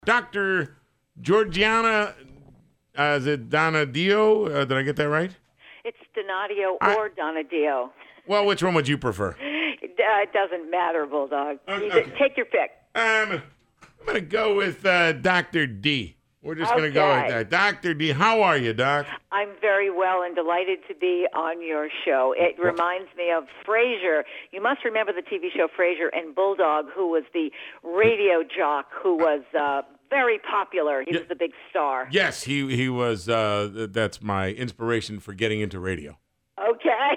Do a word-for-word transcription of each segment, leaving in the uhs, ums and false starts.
Doctor Georgiana, uh, is it Donadio? Uh, did I get that right? It's Donadio I- or Donadio. Well, which one would you prefer? It, uh, it doesn't matter, Bulldog. Okay. Either, take your pick. Um, I'm going to go with uh, Doctor D. We're just going to go with Okay. that. Doctor D, how are you, Doc? I'm very well and delighted to be on your show. It reminds me of Frasier. You must remember the T V show Frasier and Bulldog, who was the radio jock who was uh, very popular. He Yeah. was the big star. Yes, he he was. Uh, th- that's my inspiration for getting into radio. Okay.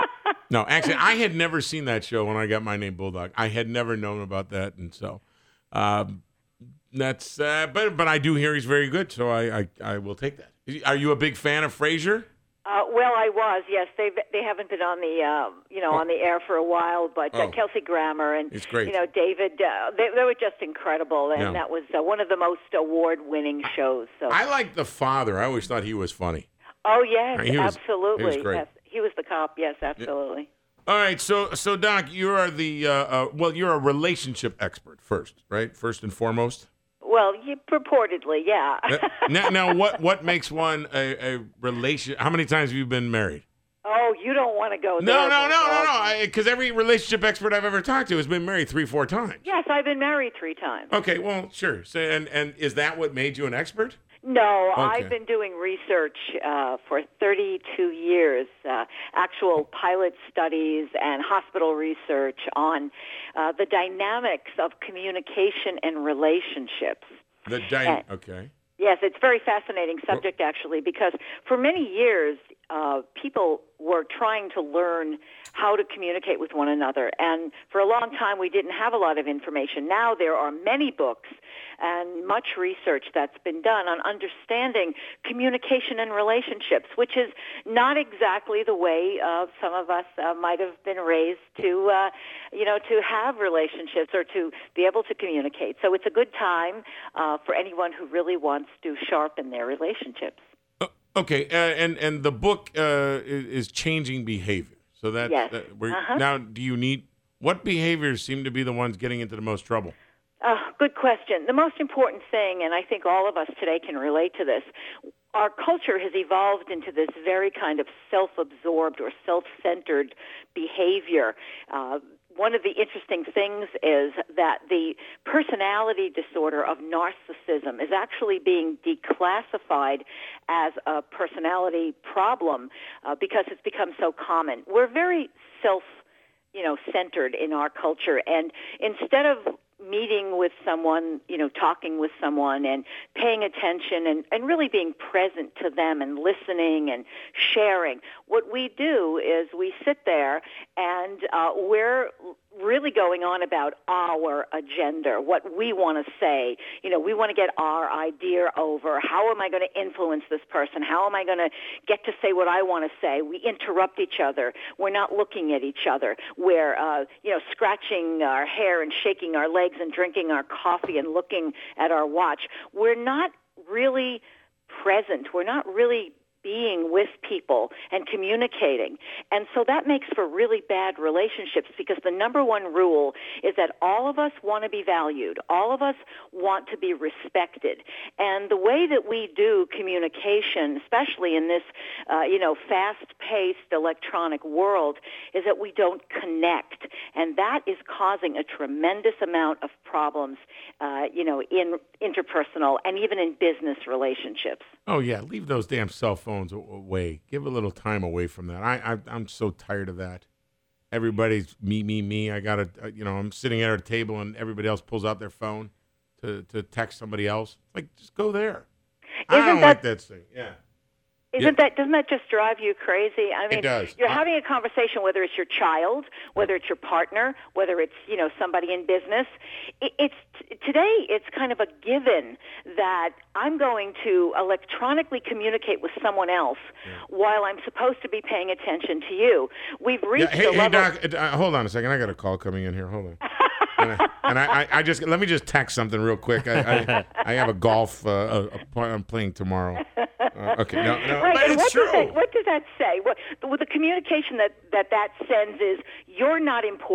No, actually, I had never seen that show when I got my name Bulldog. I had never known about that, and so um, that's. Uh, but but I do hear he's very good, so I, I I will take that. Are you a big fan of Frasier? Uh, well, I was, yes. They they haven't been on the uh, you know Oh. on the air for a while, but uh, Oh. Kelsey Grammer and It's great. you know David, uh, they, they were just incredible, and Yeah. that was uh, one of the most award-winning shows. So, I like the father. I always thought he was funny. oh yes, He was- absolutely. he was great. Yes, he was the cop. Yes, absolutely. All right, so so Doc, you are the uh, uh, well, you're a relationship expert first, right? First and foremost. Well, you, purportedly, yeah. Uh, now, now, what what makes one a, a relation? How many times have you been married? Oh, you don't want to go there. No, no, no, no, Bulldog. no. Because every relationship expert I've ever talked to has been married three, four times. Yes, I've been married three times. Okay, well, sure. So, and and is that what made you an expert? No, Okay. I've been doing research uh, for thirty-two years, uh, actual pilot studies and hospital research on uh, the dynamics of communication and relationships. The di- okay. Yes, it's a very fascinating subject, actually, because for many years, uh, people were trying to learn how to communicate with one another. And for a long time, we didn't have a lot of information. Now there are many books and much research that's been done on understanding communication and relationships, which is not exactly the way uh, some of us uh, might have been raised to, uh, you know, to have relationships or to be able to communicate. So it's a good time uh, for anyone who really wants to sharpen their relationships. Uh, okay, uh, and and the book uh, is, is changing behavior. So that, Yes. that we're, Uh-huh. now, do you need what behaviors seem to be the ones getting into the most trouble? Uh, good question. The most important thing, and I think all of us today can relate to this, our culture has evolved into this very kind of self-absorbed or self-centered behavior. Uh, one of the interesting things is that the personality disorder of narcissism is actually being declassified as a personality problem uh, because it's become so common. We're very self, you know, centered in our culture, and instead of meeting with someone, you know, talking with someone and paying attention and, and really being present to them and listening and sharing. What we do is we sit there and uh, we're really going on about our agenda, what we want to say. You know, we want to get our idea over. How am I going to influence this person? How am I going to get to say what I want to say? We interrupt each other. We're not looking at each other. We're, uh, you know, scratching our hair and shaking our legs and drinking our coffee and looking at our watch. We're not really present. We're not really being with people and communicating. And so that makes for really bad relationships because the number one rule is that all of us want to be valued. All of us want to be respected. And the way that we do communication, especially in this, uh, you know, fast-paced electronic world, is that we don't connect. And that is causing a tremendous amount of problems, uh, you know, in interpersonal and even in business relationships. Oh yeah, leave those damn cell phones a- away. Give a little time away from that. I, I I'm so tired of that. Everybody's me me me. I gotta uh, you know I'm sitting at a table and everybody else pulls out their phone to to text somebody else. Like just go there. I Isn't don't that- like that thing. Yeah. Isn't that, doesn't that just drive you crazy? I mean, does. you're Uh, having a conversation, whether it's your child, whether it's your partner, whether it's, you know, somebody in business. It, it's today, it's kind of a given that I'm going to electronically communicate with someone else while I'm supposed to be paying attention to you. We've Yeah, reached hey, a hey, level. Doc, uh, hold on a second. I got a call coming in here. Hold on. and I, and I, I, I just let me just text something real quick. I, I, I have a golf uh, a, a, I'm playing tomorrow. Uh, okay, no, no, Right, but and it's what true. Does that, what does that say? What, well, the communication that, that that sends is you're not important.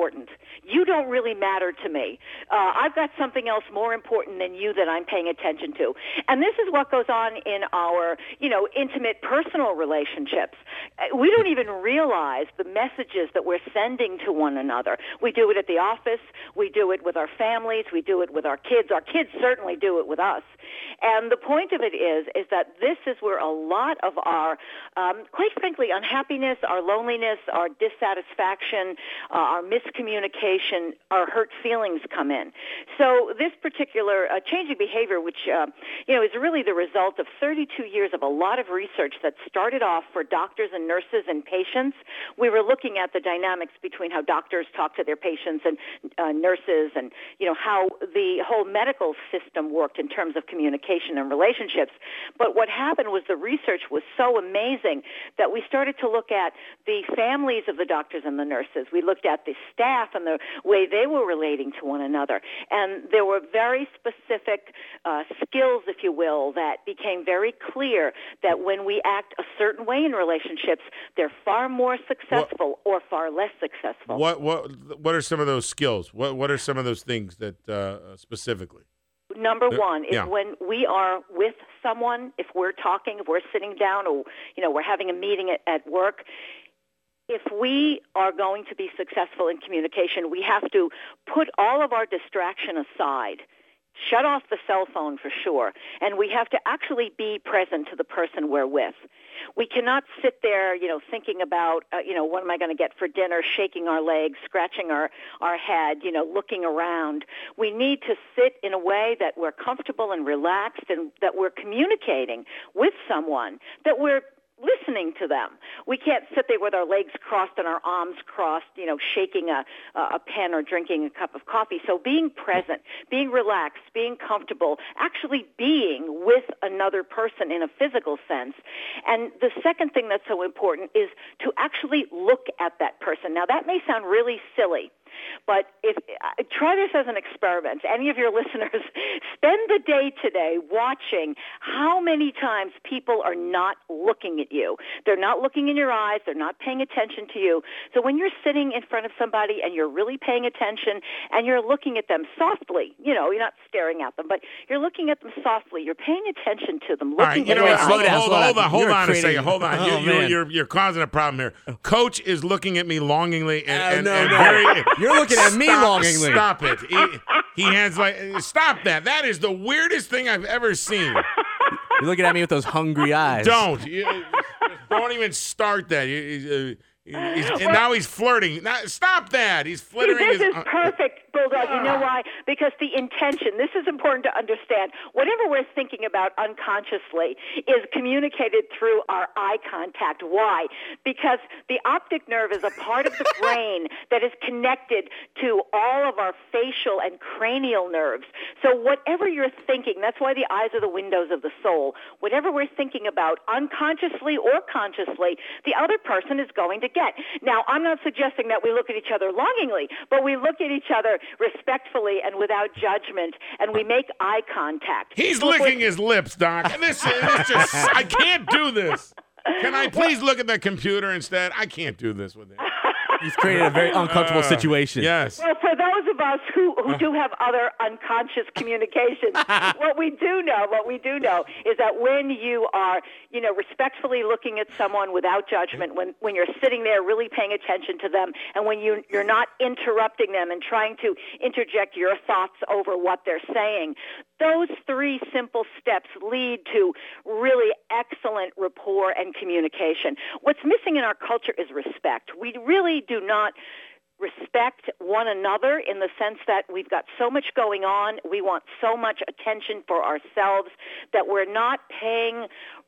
You don't really matter to me. Uh, I've got something else more important than you that I'm paying attention to. And this is what goes on in our, you know, intimate personal relationships. We don't even realize the messages that we're sending to one another. We do it at the office. We do it with our families. We do it with our kids. Our kids certainly do it with us. And the point of it is, is that this is where a lot of our, um, quite frankly, unhappiness, our loneliness, our dissatisfaction, uh, our miscommunication, our hurt feelings come in. So this particular uh, changing behavior, which uh, you know is really the result of thirty-two years of a lot of research that started off for doctors and nurses and patients. We were looking at the dynamics between how doctors talk to their patients and uh, nurses, and you know how the whole medical system worked in terms of communication and relationships. But what happened was the research was so amazing that we started to look at the families of the doctors and the nurses. We looked at the staff and the way they were relating to one another. And there were very specific uh, skills, if you will, that became very clear that when we act a certain way in relationships, they're far more successful what, or far less successful. What what what are some of those skills? What what are some of those things that uh, specifically? Number one is yeah. when we are with someone, if we're talking, if we're sitting down, or you know, we're having a meeting at, at work, if we are going to be successful in communication, we have to put all of our distraction aside. Shut off the cell phone for sure, and we have to actually be present to the person we're with. We cannot sit there, you know, thinking about, uh, you know, what am I going to get for dinner, shaking our legs, scratching our, our head, you know, looking around. We need to sit in a way that we're comfortable and relaxed and that we're communicating with someone, that we're listening to them. We can't sit there with our legs crossed and our arms crossed, you know, shaking a, a pen or drinking a cup of coffee. So being present, being relaxed, being comfortable, actually being with another person in a physical sense. And the second thing that's so important is to actually look at that person. Now, that may sound really silly, but if uh, try this as an experiment. Any of your listeners, spend the day today watching how many times people are not looking at you. They're not looking in your eyes. They're not paying attention to you. So when you're sitting in front of somebody and you're really paying attention and you're looking at them softly, you know, you're not staring at them, but you're looking at them softly. You're paying attention to them. Looking All right, you at know their what? eyes. Hold, hold, hold on, hold You're on creating- a second. Hold on. Oh, you, you're, man. you're you're causing a problem here. Coach is looking at me longingly and, Oh, and, no, and no. very. You're looking at me Stop- longingly. Stop it. He, he has like stop that. That is the weirdest thing I've ever seen. You're looking at me with those hungry eyes. Don't. You, don't even start that. You- he's, uh, he's, and now he's flirting. Now, stop that. He's See, flittering this his. is perfect, Bulldog. You know why? Because the intention, this is important to understand. Whatever we're thinking about unconsciously is communicated through our eye contact. Why? Because the optic nerve is a part of the brain that is connected to all of our facial and cranial nerves. So whatever you're thinking, that's why the eyes are the windows of the soul. Whatever we're thinking about unconsciously or consciously, the other person is going to get. Now, I'm not suggesting that we look at each other longingly, but we look at each other respectfully and without judgment, and we make eye contact. He's So if licking we're- his lips, Doc. And this, this just, I can't do this. Can I please look at the computer instead? I can't do this with him. You've created a very uncomfortable Uh, situation. Yes. Well, for those of us who, who do have other unconscious communications, what we do know, what we do know is that when you are, you know, respectfully looking at someone without judgment, when, when you're sitting there really paying attention to them, and when you, you're not interrupting them and trying to interject your thoughts over what they're saying, those three simple steps lead to really excellent rapport and communication. What's missing in our culture is respect. We really do not respect one another in the sense that we've got so much going on. We want so much attention for ourselves that we're not paying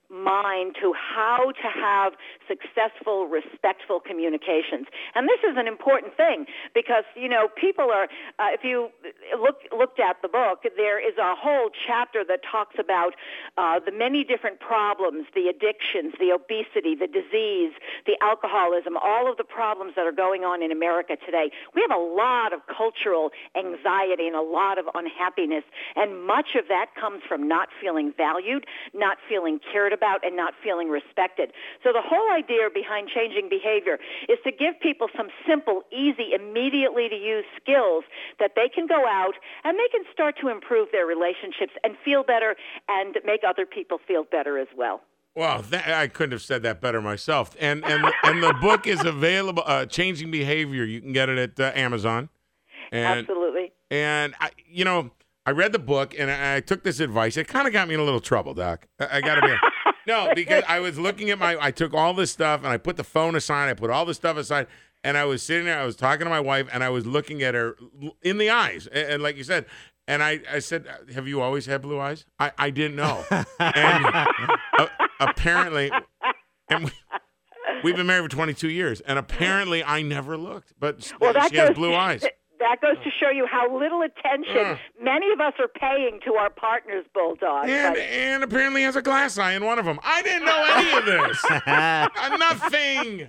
mind to how to have successful, respectful communications. And this is an important thing because, you know, people are, uh, if you look, looked at the book, there is a whole chapter that talks about uh, the many different problems, the addictions, the obesity, the disease, the alcoholism, all of the problems that are going on in America today. We have a lot of cultural anxiety and a lot of unhappiness, and much of that comes from not feeling valued, not feeling cared about, about and not feeling respected. So the whole idea behind changing behavior is to give people some simple, easy, immediately to use skills that they can go out and they can start to improve their relationships and feel better and make other people feel better as well. Well, that, I couldn't have said that better myself. And and and the book is available. Uh, Changing Behavior. You can get it at uh, Amazon. And, Absolutely. And I, you know, I read the book and I, I took this advice. It kind of got me in a little trouble, Doc. I, I got to be. No, because I was looking at my. I took all this stuff and I put the phone aside. I put all this stuff aside, and I was sitting there. I was talking to my wife, and I was looking at her in the eyes, and, and like you said. And I, I said, have you always had blue eyes? I, I didn't know. And uh, apparently, and we, we've been married for twenty-two years, and apparently I never looked. But well, that she goes, has blue eyes. That goes to show you how little attention uh, many of us are paying to our partners, Bulldog. And, but... and apparently has a glass eye in one of them. I didn't know any of this. uh, nothing.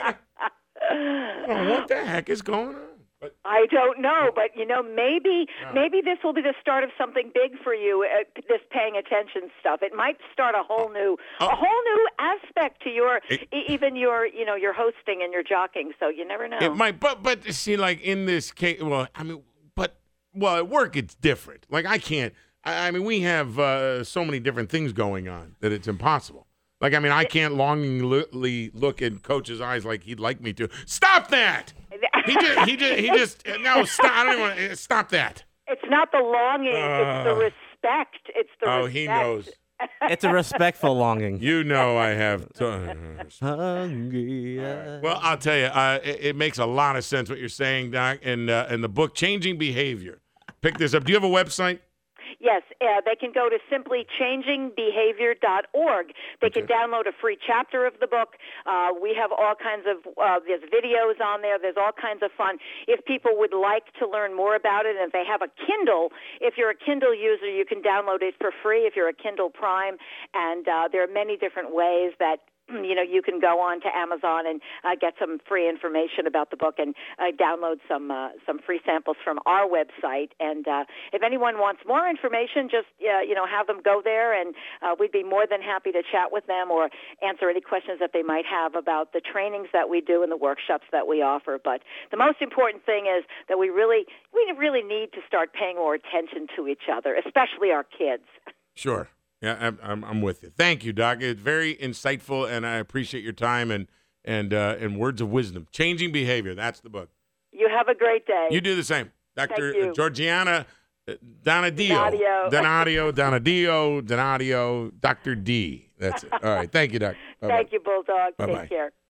Oh, what the heck is going on? But, I don't know, but you know, maybe yeah. maybe this will be the start of something big for you. Uh, this paying attention stuff. It might start a whole new, oh. a whole new aspect to your, it, even your, you know, your hosting and your jockeying. So you never know. It might, but but see, like in this case, well, I mean, but well, at work it's different. Like I can't. I, I mean, we have uh, so many different things going on that it's impossible. Like I mean, I can't longingly look in Coach's eyes like he'd like me to. Stop that. He just, he just, he just, no, stop, I don't even want to, stop that. It's not the longing, uh, it's the respect. It's the oh, respect. he knows. It's a respectful longing. You know I have. To, Hungry. Well, I'll tell you, uh, it, it makes a lot of sense what you're saying, Doc, and uh, in the book, Changing Behavior. Pick this up. Do you have a website? Yes, uh, they can go to simply changing behavior dot org. They okay. can download a free chapter of the book. Uh, we have all kinds of, uh, there's videos on there. There's all kinds of fun. If people would like to learn more about it, and if they have a Kindle, if you're a Kindle user, you can download it for free if you're a Kindle Prime. And uh, there are many different ways that you know, you can go on to Amazon and uh, get some free information about the book and uh, download some uh, some free samples from our website. And uh, if anyone wants more information, just uh, you know, have them go there, and uh, we'd be more than happy to chat with them or answer any questions that they might have about the trainings that we do and the workshops that we offer. But the most important thing is that we really we really need to start paying more attention to each other, especially our kids. Sure. Yeah, I'm, I'm I'm with you. Thank you, Doc. It's very insightful, and I appreciate your time and and uh, and words of wisdom. Changing Behavior. That's the book. You have a great day. You do the same, Doctor Thank you. Georgiana Donadio. Donadio. Donadio. Donadio. Donadio. Doctor D. That's it. All right. Thank you, Doc. Bye-bye. Thank you, Bulldog. Bye-bye. Take care.